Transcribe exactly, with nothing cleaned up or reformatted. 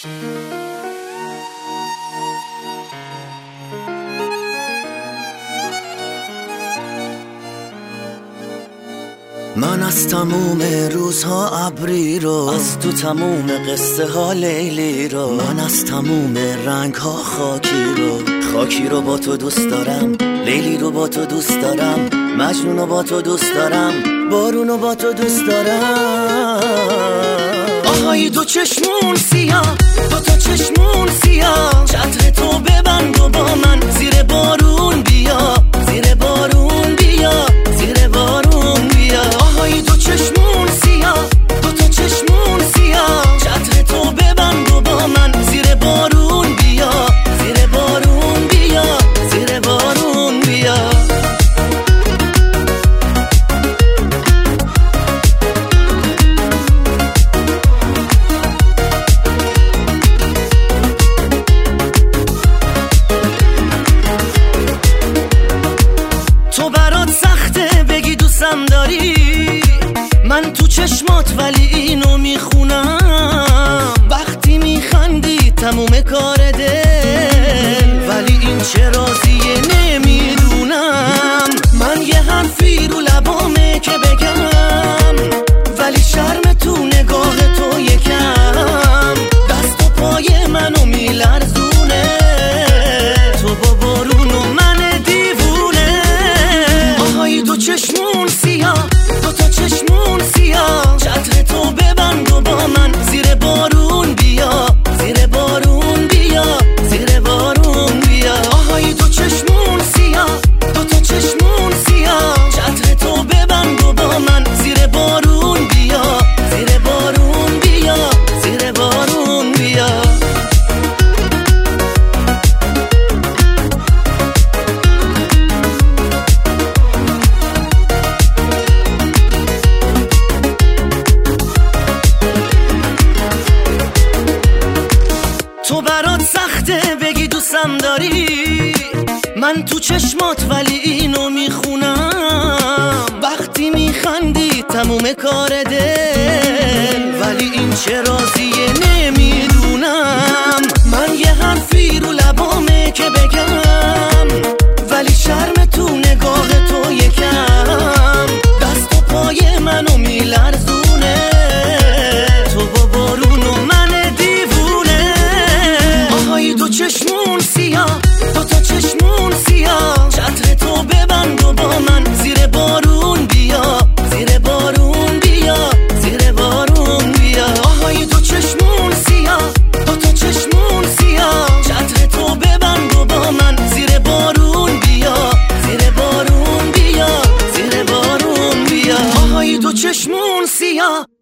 من از تموم روزها ابری رو، از تو تموم قصه ها لیلی رو، من از تموم رنگ ها خاکی رو، خاکی رو با تو دوست دارم، لیلی رو با تو دوست دارم، مجنون رو با تو دوست دارم، بارون رو با تو دوست دارم. آهای دو چشمون سیاه، دو تا چشمون سیاه، چتر تو ببند و با من زیر بارون بیا، زیر بارون بیا، زیر بارون بیا. آهای دو چشمون سیاه، دو تا چشمون سیاه، چتر تو ببند و با من زیر بارون بیا، زیر بارون بیا، زیر بارون بیا. تو برات سخته بگی دوستم داری، من تو چشمات ولی اینو میخونم، وقتی میخندی تموم کار دل، ولی این چه رازیه نمیدونم. من یه حرفی رو لبامه که بگم، ولی شرم تو نگاه تو یکم، دست و پای منو میلرزونه، تو با بارون و من دیوونه. آهای دو چشمون سیاه، دو تا چشمون سیاه، چتر تو ببند و با من زیر بارون بیا، زیر بارون بیا، زیر بارون بیا. آهای دو چشمون سیاه، دو تا چشمون سیاه، چتر تو ببند و با من زیر بارون بیا، زیر بارون بیا، زیر بارون بیا. تو برات سخته بگی دوستم داری، من تو چشمات ولی اینو میخونم، وقتی میخندی تموم کار دل، ولی این چه رازیه نمیدونم. من یه حرفی رو لبامه که بگم، ولی شرم تو نگاه تو یکم، دست و پای منو میلرزونه، تو با بارون و من دیوونه. آهای دو چشمون سیاه، دو تا چشمون سیاه، چتر تو ببند و با من زیر بارون بیا، زیر بارون بیا، زیر بارون بیا. آهای دو چشمون سیاه، دو تا چشمون سیاه، چتر تو ببند و با من زیر بارون بیا، زیر بارون بیا، زیر بارون بیا. آهای دو چشمون سیاه.